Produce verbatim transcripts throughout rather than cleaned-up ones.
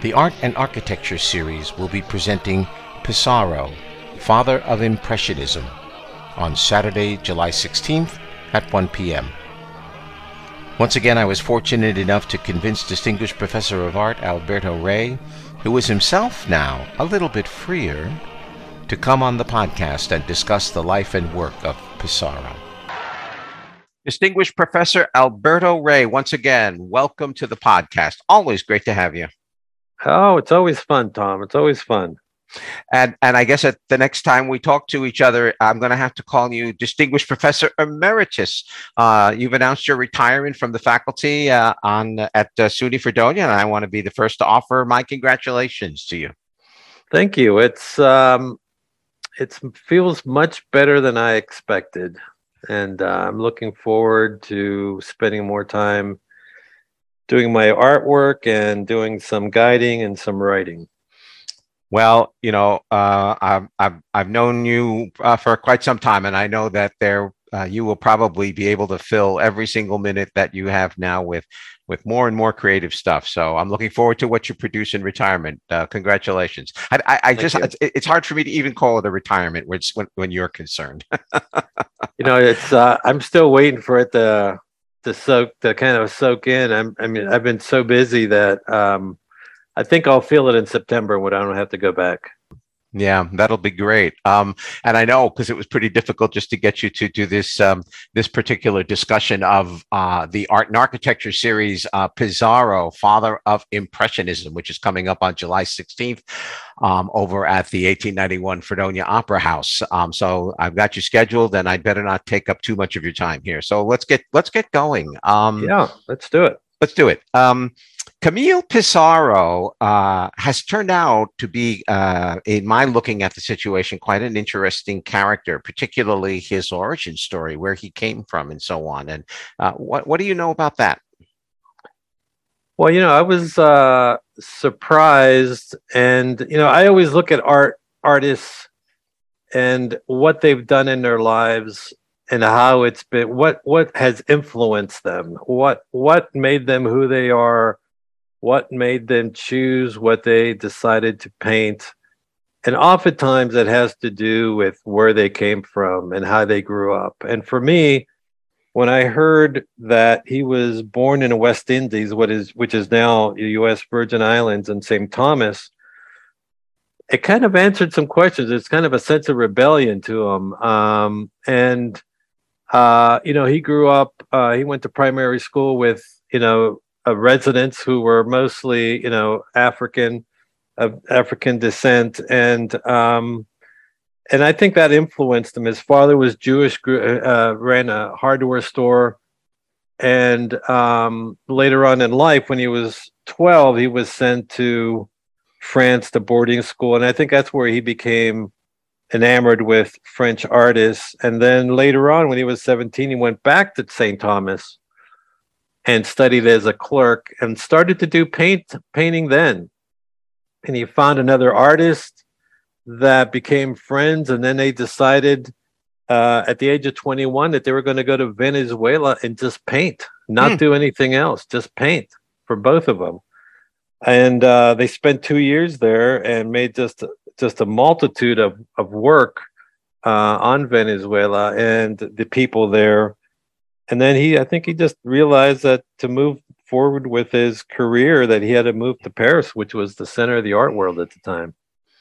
The Art and Architecture series will be presenting Pissarro, Father of Impressionism, on Saturday, July sixteenth at one p.m. Once again, I was fortunate enough to convince Distinguished Professor of Art Alberto Rey, who is himself now a little bit freer, to come on the podcast and discuss the life and work of Pissarro. Distinguished Professor Alberto Rey, once again, welcome to the podcast. Always great to have you. Oh, it's always fun, Tom. It's always fun. And and I guess at the next time we talk to each other, I'm going to have to call you Distinguished Professor Emeritus. Uh, you've announced your retirement from the faculty uh, on at uh, SUNY Fredonia, and I want to be the first to offer my congratulations to you. Thank you. It's um, it feels much better than I expected, and uh, I'm looking forward to spending more time doing my artwork and doing some guiding and some writing. Well, you know, uh, I've, I've I've known you uh, for quite some time, and I know that there uh, you will probably be able to fill every single minute that you have now with with more and more creative stuff. So I'm looking forward to what you produce in retirement. Uh, congratulations! I, I, I just it's, it's hard for me to even call it a retirement when when, when you're concerned. You know, it's uh, I'm still waiting for it to to soak to kind of soak in. I'm, I mean, I've been so busy that um, I think I'll feel it in September when I don't have to go back. Yeah, that'll be great. Um, and I know because it was pretty difficult just to get you to do this um, this particular discussion of uh, the Art and Architecture series, uh, Pissarro, Father of Impressionism, which is coming up on July sixteenth um, over at the eighteen ninety-one Fredonia Opera House. Um, so I've got you scheduled, and I'd better not take up too much of your time here. So let's get let's get going. Um, yeah, let's do it. Let's do it. Um, Camille Pissarro uh, has turned out to be, uh, in my looking at the situation, quite an interesting character, particularly his origin story, where he came from and so on. And uh, what, what do you know about that? Well, you know, I was uh, surprised. And, you know, I always look at art artists and what they've done in their lives and how it's been, what what has influenced them, what what made them who they are, what made them choose what they decided to paint. And oftentimes it has to do with where they came from and how they grew up. And for me, when I heard that he was born in the West Indies, what is which is now the U S Virgin Islands and Saint Thomas, it kind of answered some questions. It's kind of a sense of rebellion to him. Um, and Uh, you know, he grew up, uh, he went to primary school with, you know, uh, residents who were mostly, you know, African, of African descent. And, um, and I think that influenced him. His father was Jewish, uh, ran a hardware store. And um, later on in life, when he was twelve, he was sent to France to boarding school. And I think that's where he became enamored with French artists. And then later on, when he was seventeen, he went back to Saint Thomas and studied as a clerk and started to do paint painting then. And he found another artist that became friends. And then they decided uh, at the age of twenty-one that they were going to go to Venezuela and just paint, not hmm. do anything else, just paint for both of them. And uh, they spent two years there and made just just a multitude of, of work uh, on Venezuela and the people there. And then he, I think he just realized that to move forward with his career, that he had to move to Paris, which was the center of the art world at the time.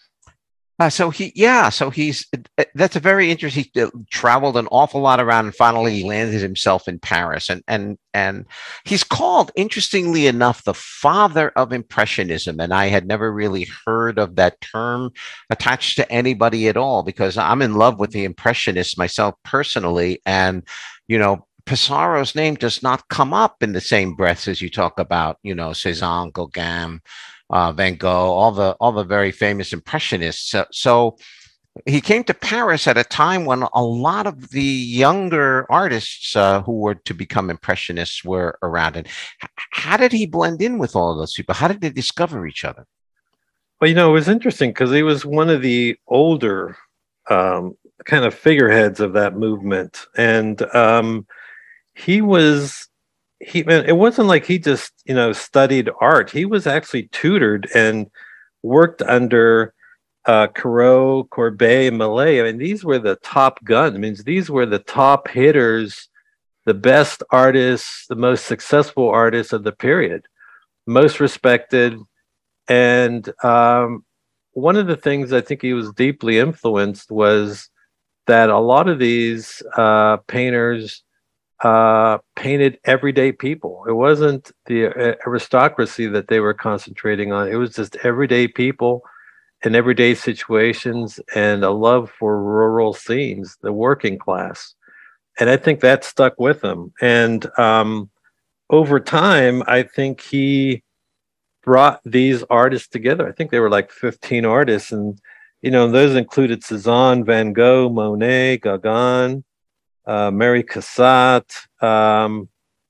Uh, so he, yeah, so he's, that's a very interesting, he traveled an awful lot around and finally he landed himself in Paris. And, and, and he's called, interestingly enough, the father of Impressionism. And I had never really heard of that term attached to anybody at all, because I'm in love with the Impressionists myself personally. And, you know, Pissarro's name does not come up in the same breath as you talk about, you know, Cézanne, Gauguin, Uh, Van Gogh, all the all the very famous Impressionists. So, so he came to Paris at a time when a lot of the younger artists uh, who were to become Impressionists were around. And how did he blend in with all of those people? How did they discover each other? Well, you know, it was interesting because he was one of the older um, kind of figureheads of that movement. And um, he was he man, it wasn't like he just, you know, studied art. He was actually tutored and worked under uh, Corot, Courbet, Millet. I mean, these were the top guns. I mean, these were the top hitters, the best artists, the most successful artists of the period, most respected. And um, one of the things I think he was deeply influenced was that a lot of these uh, painters uh, painted everyday people. It wasn't the uh, aristocracy that they were concentrating on. It was just everyday people in everyday situations and a love for rural scenes, the working class. And I think that stuck with him. And um, over time, I think he brought these artists together. I think they were like fifteen artists. And, you know, those included Cezanne, Van Gogh, Monet, Gauguin, uh, Mary Cassatt. Um,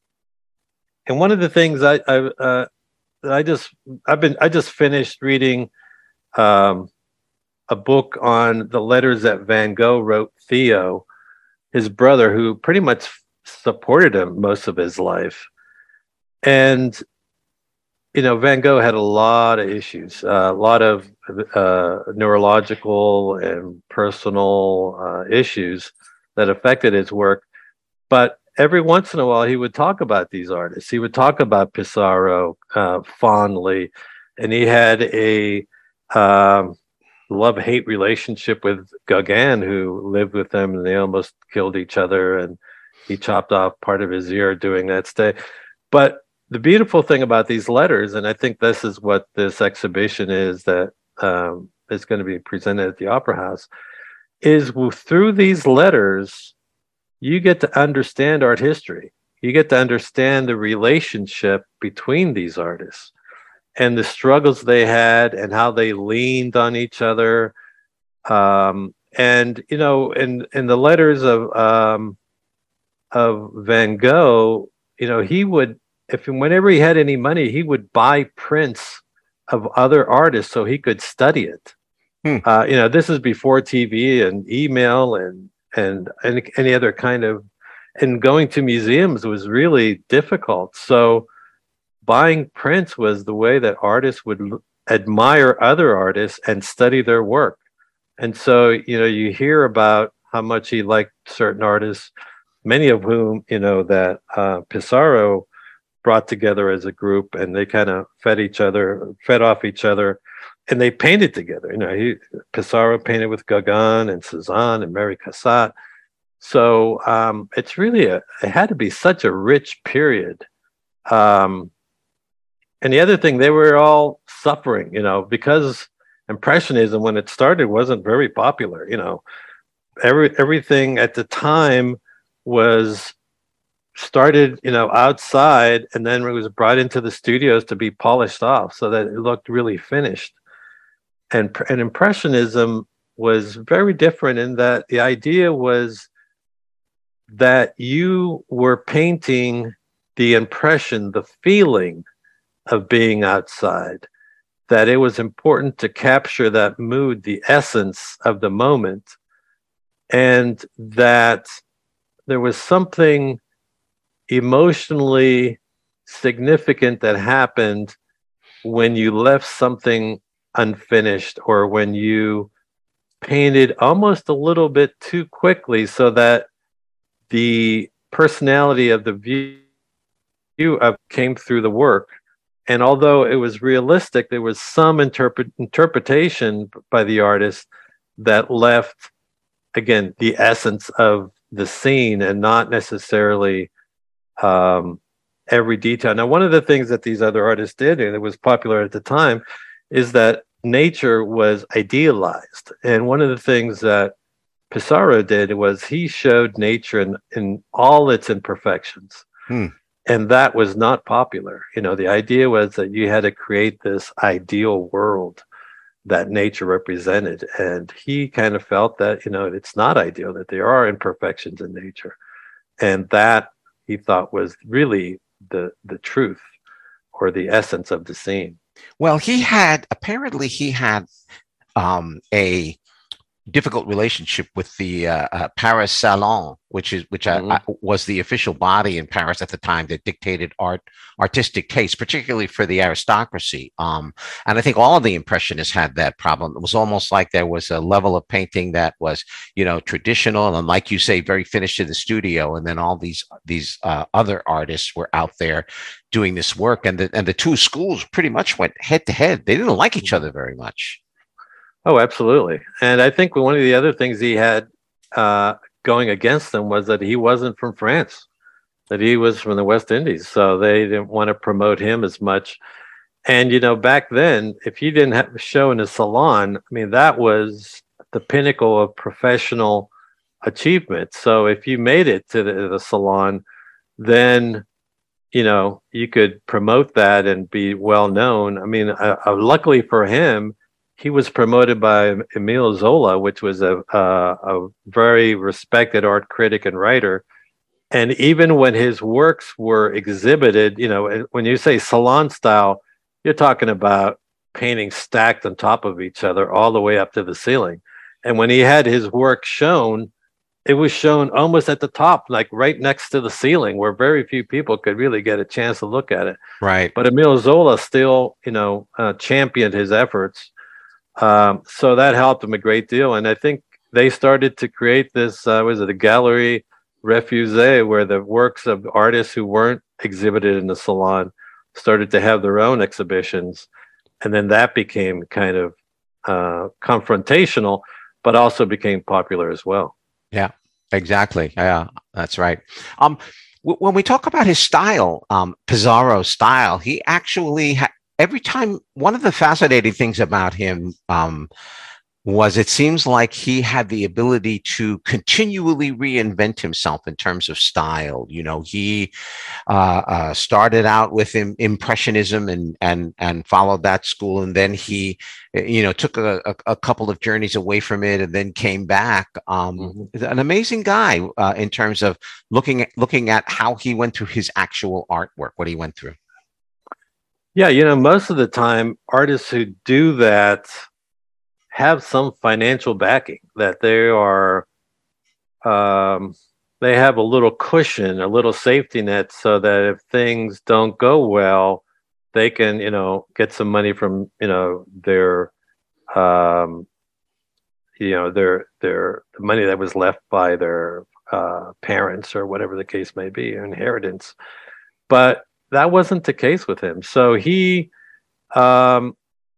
and one of the things I, I, uh, I just, I've been, I just finished reading um, a book on the letters that Van Gogh wrote Theo, his brother, who pretty much supported him most of his life. And, you know, Van Gogh had a lot of issues, uh, a lot of uh, neurological and personal uh, issues that affected his work. But every once in a while, he would talk about these artists. He would talk about Pissarro uh, fondly. And he had a um, love-hate relationship with Gauguin, who lived with them, and they almost killed each other. And he chopped off part of his ear doing that stay. But the beautiful thing about these letters, and I think this is what this exhibition is that um, is going to be presented at the Opera House, is through these letters, you get to understand art history. You get to understand the relationship between these artists and the struggles they had and how they leaned on each other. Um, and, you know, in, in the letters of, um, of Van Gogh, you know, he would, if whenever he had any money, he would buy prints of other artists so he could study it. Hmm. Uh, you know, this is before T V and email and and any, any other kind of, and going to museums was really difficult. So buying prints was the way that artists would l- admire other artists and study their work. And so, you know, you hear about how much he liked certain artists, many of whom, you know, that uh, Pissarro brought together as a group, and they kind of fed each other, fed off each other, and they painted together. You know, he, Pissarro painted with Gauguin and Cezanne and Mary Cassatt. So um, it's really a, it had to be such a rich period. Um, and the other thing, they were all suffering, you know, because Impressionism, when it started, wasn't very popular. You know, every everything at the time was started, you know, outside, and then it was brought into the studios to be polished off so that it looked really finished. And, and Impressionism was very different in that the idea was that you were painting the impression, the feeling of being outside, that it was important to capture that mood, the essence of the moment, and that there was something emotionally significant that happened when you left something unfinished, or when you painted almost a little bit too quickly so that the personality of the view of came through the work. And although it was realistic, there was some interpret, interpretation by the artist that left, again, the essence of the scene and not necessarily um, every detail. Now, one of the things that these other artists did, and it was popular at the time, is that nature was idealized. And one of the things that Pissarro did was he showed nature in, in all its imperfections. Hmm. And that was not popular. You know, the idea was that you had to create this ideal world that nature represented. And he kind of felt that, you know, it's not ideal, that there are imperfections in nature. And that he thought was really the the truth or the essence of the scene. Well, he had, apparently he had um, a difficult relationship with the uh, uh, Paris Salon, which is which I, I, Hmm. was the official body in Paris at the time that dictated art, artistic taste, particularly for the aristocracy. Um, and I think all of the Impressionists had that problem. It was almost like there was a level of painting that was, you know, traditional and, like you say, very finished in the studio, and then all these these uh, other artists were out there doing this work, and the and the two schools pretty much went head to head. They didn't like each Hmm. other very much. Oh, absolutely. And I think one of the other things he had uh, going against him was that he wasn't from France, that he was from the West Indies. So they didn't want to promote him as much. And, you know, back then, if you didn't have a show in a salon, I mean, that was the pinnacle of professional achievement. So if you made it to the, the salon, then, you know, you could promote that and be well known. I mean, uh, uh, luckily for him, he was promoted by Emile Zola, which was a, a a very respected art critic and writer. And even when his works were exhibited, you know, when you say salon style, you're talking about paintings stacked on top of each other all the way up to the ceiling. And when he had his work shown, it was shown almost at the top, like right next to the ceiling, where very few people could really get a chance to look at it. Right. But Emile Zola still, you know, uh, championed his efforts. Um, so that helped him a great deal. And I think they started to create this, uh, was it a Gallery Refusée, where the works of artists who weren't exhibited in the salon started to have their own exhibitions. And then that became kind of uh, confrontational, but also became popular as well. Yeah, exactly. Yeah, that's right. Um, w- when we talk about his style, um, Pizarro's style, he actually ha- every time one of the fascinating things about him, um, was it seems like he had the ability to continually reinvent himself in terms of style. You know, he uh, uh, started out with im- impressionism and and and followed that school, and then he, you know, took a, a, a couple of journeys away from it, and then came back. Um, Mhm. an amazing guy uh, in terms of looking at looking at how he went through his actual artwork, what he went through. Yeah, you know, most of the time, artists who do that have some financial backing, that they are, um, they have a little cushion, a little safety net, so that if things don't go well, they can, you know, get some money from, you know, their, um, you know, their their the money that was left by their uh, parents or whatever the case may be, inheritance. But that wasn't the case with him. So he, um,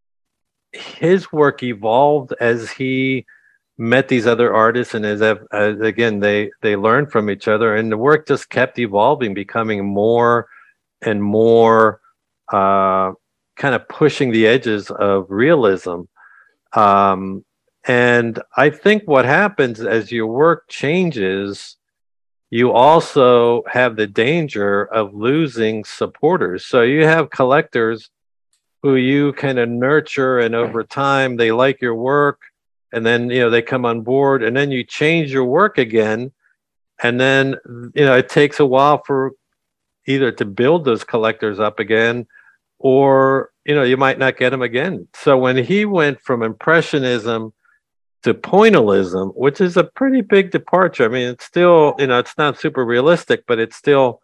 his work evolved as he met these other artists, and as, as again they they learned from each other, and the work just kept evolving, becoming more and more uh, kind of pushing the edges of realism. Um, and I think what happens as your work changes, you also have the danger of losing supporters. So you have collectors who you kind of nurture, and over time they like your work, and then you know they come on board, and then you change your work again, and then you know it takes a while for either to build those collectors up again, or you know you might not get them again. So when he went from impressionism to pointillism, which is a pretty big departure, I mean it's still, you know it's not super realistic, but it's still,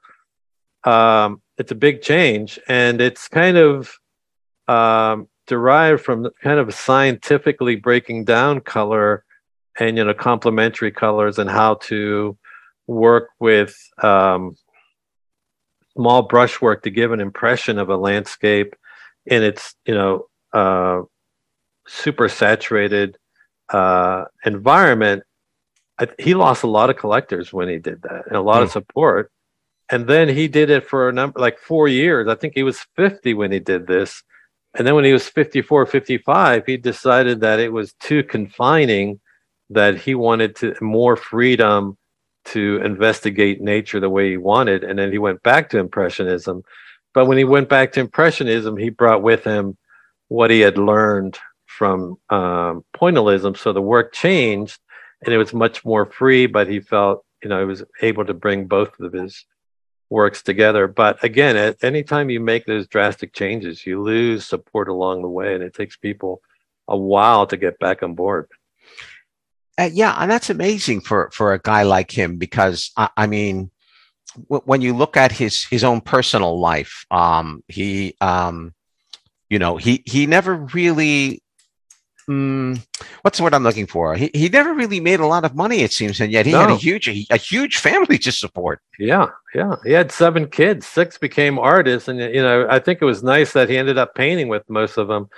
um it's a big change, and it's kind of um, derived from kind of scientifically breaking down color and, you know complementary colors, and how to work with um, small brushwork to give an impression of a landscape in its, you know uh, super saturated uh, environment. I, he lost a lot of collectors when he did that, and a lot of Mm. support. And then he did it for a number, like four years. I think he was fifty when he did this. And then when he was fifty-four, fifty-five, he decided that it was too confining, that he wanted to more freedom to investigate nature the way he wanted. And then he went back to Impressionism. But when he went back to Impressionism, he brought with him what he had learned from um, Pointillism. So the work changed, and it was much more free, but he felt, you know, he was able to bring both of his works together. But again, at any time you make those drastic changes, you lose support along the way, and it takes people a while to get back on board. Uh, yeah, and that's amazing for for a guy like him because I, I mean, w- when you look at his his own personal life, um, he um, you know, he he never really mm, what's the word I'm looking for? He he never really made a lot of money, it seems, and yet he had a No. huge a, a huge family to support. Yeah, yeah. He had seven kids. Six became artists, and you know, I think it was nice that he ended up painting with most of them.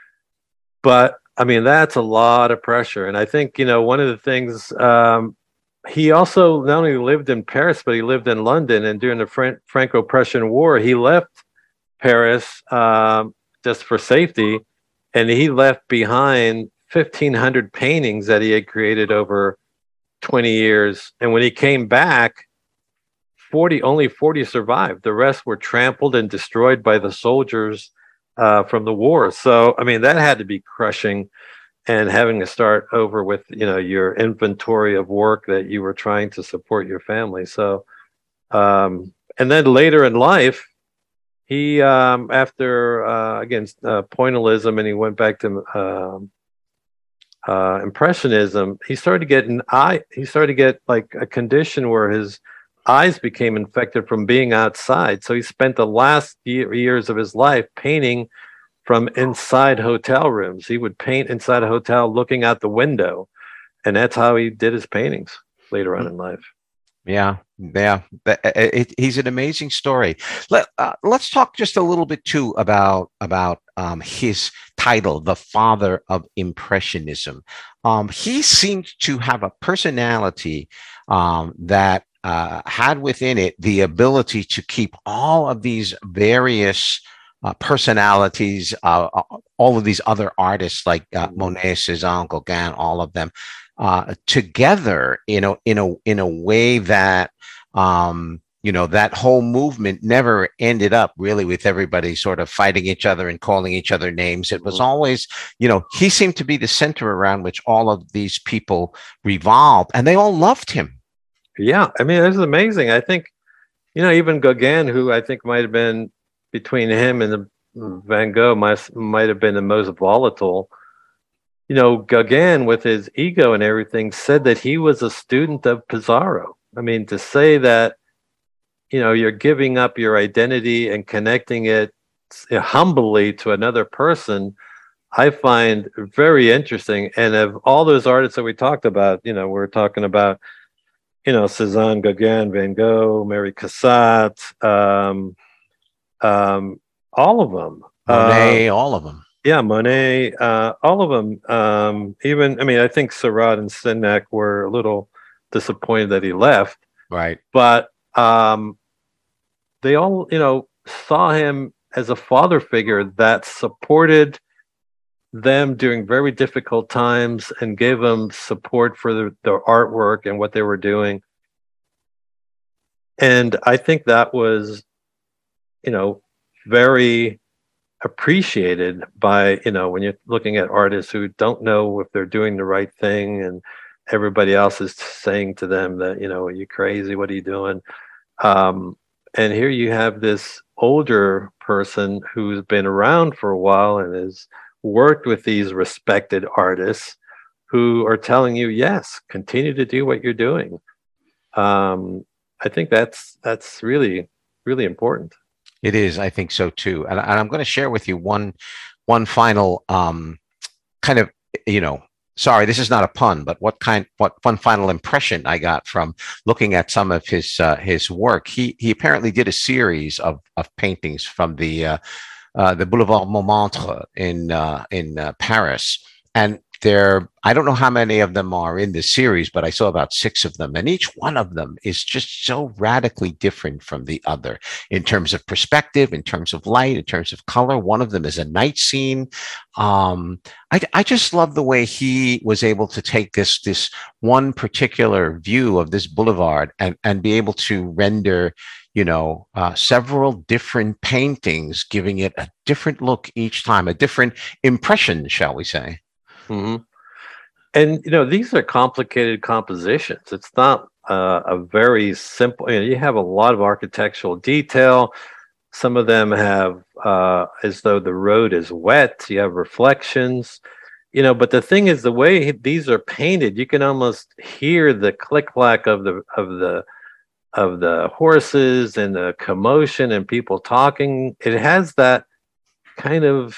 But I mean, that's a lot of pressure. And I think, you know, one of the things, um, he also not only lived in Paris, but he lived in London. And during the Fran- Franco Prussian War, he left Paris um, just for safety. And he left behind fifteen hundred paintings that he had created over twenty years. And when he came back, forty only forty survived. The rest were trampled and destroyed by the soldiers uh, from the war. So, I mean, that had to be crushing, and having to start over with, you know, your inventory of work that you were trying to support your family. So, um, and then later in life, he, um, after, uh, again, uh, pointillism, and he went back to um, uh, impressionism, he started getting eye, he started to get like a condition where his eyes became infected from being outside. So he spent the last year, years of his life painting from inside hotel rooms. He would paint inside a hotel looking out the window. And that's how he did his paintings later on in life. Yeah, yeah, That- it- it- he's an amazing story. Let uh, let's talk just a little bit too about about um, his title, the father of Impressionism. Um, he seemed to have a personality um, that uh, had within it the ability to keep all of these various uh, personalities, uh, uh, all of these other artists like uh, Monet, Cezanne, Gauguin, all of them uh, together in a in a in a way that um, you know that whole movement never ended up really with everybody sort of fighting each other and calling each other names. It was always, you know, he seemed to be the center around which all of these people revolved, and they all loved him. Yeah, I mean, this is amazing. I think, you know, even Gauguin, who I think might have been between him and the Van Gogh, might might have been the most volatile. You know, Gauguin, with his ego and everything, said that he was a student of Pissarro. I mean, to say that, you know, you're giving up your identity and connecting it humbly to another person, I find very interesting. And of all those artists that we talked about, you know, we're talking about, you know, Cezanne, Gauguin, Van Gogh, Mary Cassatt, um, um, all of them. Uh, Monet, all of them. yeah, Monet, uh, all of them. Um, even, I mean, I think Seurat and Signac were a little disappointed that he left, Right. but um, they all, you know, saw him as a father figure that supported them during very difficult times and gave them support for the, their artwork and what they were doing. And I think that was, you know, very appreciated by, you know, when you're looking at artists who don't know if they're doing the right thing, and everybody else is saying to them that, you know, are you crazy? What are you doing? Um, and here you have this older person who's been around for a while and has worked with these respected artists who are telling you, yes, continue to do what you're doing. Um, I think that's that's really, really important. It is. I think so too. And, and I'm going to share with you one one final um, kind of, you know, sorry, this is not a pun, but what kind, what one final impression I got from looking at some of his uh, his work. He he apparently did a series of of paintings from the uh, uh, the Boulevard Montmartre in uh, in uh, Paris, and there, I don't know how many of them are in the series, but I saw about six of them, and each one of them is just so radically different from the other in terms of perspective, in terms of light, in terms of color. One of them is a night scene. Um, I, I just love the way he was able to take this this one particular view of this boulevard and and be able to render, you know, uh, several different paintings, giving it a different look each time, a different impression, shall we say. Mm-hmm. And you know, these are complicated compositions. It's not uh, a very simple. You know, you have a lot of architectural detail. Some of them have uh, as though the road is wet. You have reflections. you know, but the thing is, the way these are painted, you can almost hear the click clack of the of the of the horses and the commotion and people talking. It has that kind of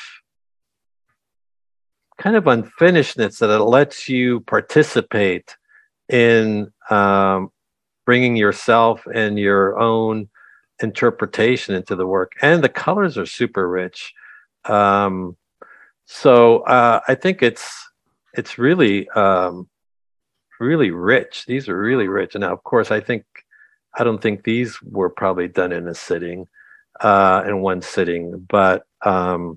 kind of unfinishedness that it lets you participate in um, bringing yourself and your own interpretation into the work. And the colors are super rich. Um, so uh, I think it's it's really um, really rich. These are really rich. And now, of course, I think I don't think these were probably done in a sitting, uh, in one sitting, but um,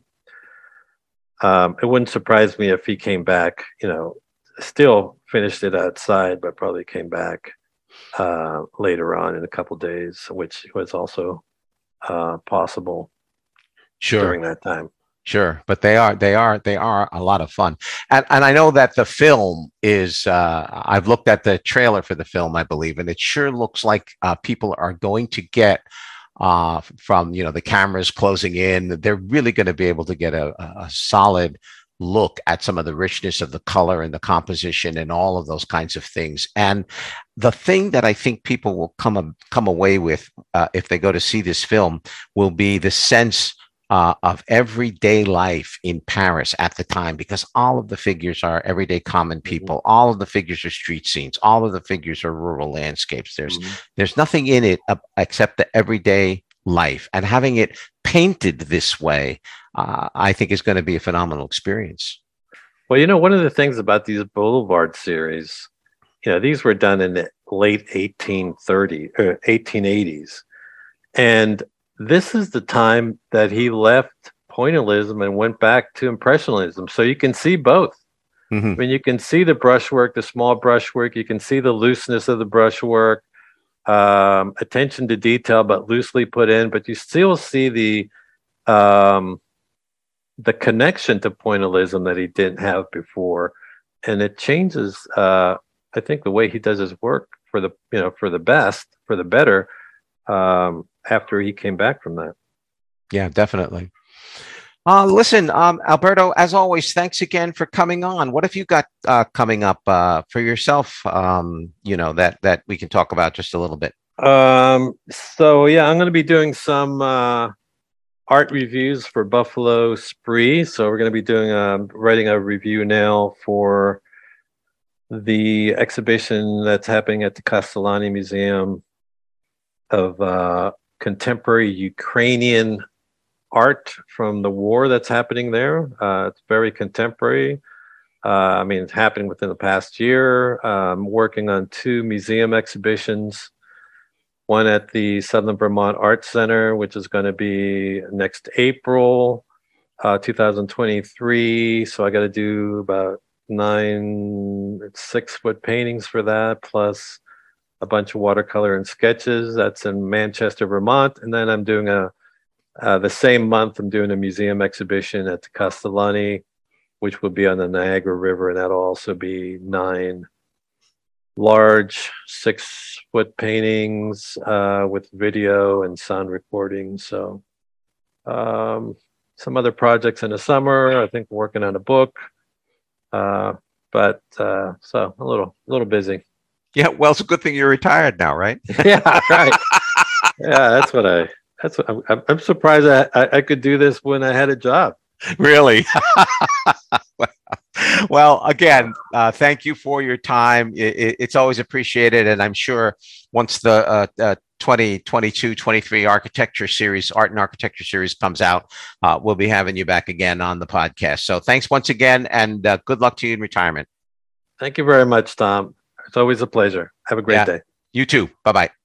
um, it wouldn't surprise me if he came back, you know, still finished it outside, but probably came back uh, later on in a couple days, which was also uh, possible Sure. during that time. Sure, but they are they are they are a lot of fun, and and I know that the film is. Uh, I've looked at the trailer for the film, I believe, and it sure looks like uh, people are going to get uh, from you know the cameras closing in. They're really going to be able to get a, a solid look at some of the richness of the color and the composition and all of those kinds of things. And the thing that I think people will come come away with uh, if they go to see this film will be the sense Uh, of everyday life in Paris at the time, because all of the figures are everyday common people. Mm-hmm. All of the figures are street scenes. All of the figures are rural landscapes. There's mm-hmm. there's nothing in it uh, except the everyday life, and having it painted this way, uh, I think is going to be a phenomenal experience. Well, you know, one of the things about these Boulevard series, you know, these were done in the late eighteen thirties or eighteen eighties, and this is the time that he left pointillism and went back to impressionism. So you can see both. Mm-hmm. I mean, you can see the brushwork, the small brushwork. You can see the looseness of the brushwork, um, attention to detail, but loosely put in. But you still see the um, the connection to pointillism that he didn't have before, and it changes. Uh, I think the way he does his work for the you know for the best, for the better. Um, after he came back from that. Yeah, definitely. Uh, listen, um, Alberto, as always, thanks again for coming on. What have you got uh, coming up uh, for yourself, um, you know, that that we can talk about just a little bit? Um, so, yeah, I'm going to be doing some uh, art reviews for Buffalo Spree. So we're going to be doing a, writing a review now for the exhibition that's happening at the Castellani Museum of uh, contemporary Ukrainian art from the war that's happening there. Uh, it's very contemporary. Uh, I mean, it's happening within the past year. I'm working on two museum exhibitions, one at the Southern Vermont Art Center, which is going to be next April, uh, two thousand twenty-three. So I got to do about nine six-foot paintings for that, plus a bunch of watercolor and sketches. That's in Manchester, Vermont. And then I'm doing a, uh, the same month, I'm doing a museum exhibition at the Castellani, which will be on the Niagara River. And that'll also be nine large six foot paintings uh, with video and sound recording. So um, some other projects in the summer, I think working on a book, uh, but uh, so a little, a little busy. Yeah, well, it's a good thing you're retired now, right? Yeah, right. Yeah, that's what I. That's what I'm. I'm surprised I, I I could do this when I had a job. Really? Well, again, uh, thank you for your time. It, it, it's always appreciated, and I'm sure once the uh, uh, twenty twenty-two twenty-three architecture series, art and architecture series comes out, uh, we'll be having you back again on the podcast. So, thanks once again, and uh, good luck to you in retirement. Thank you very much, Tom. It's always a pleasure. Have a great yeah. day. You too. Bye-bye.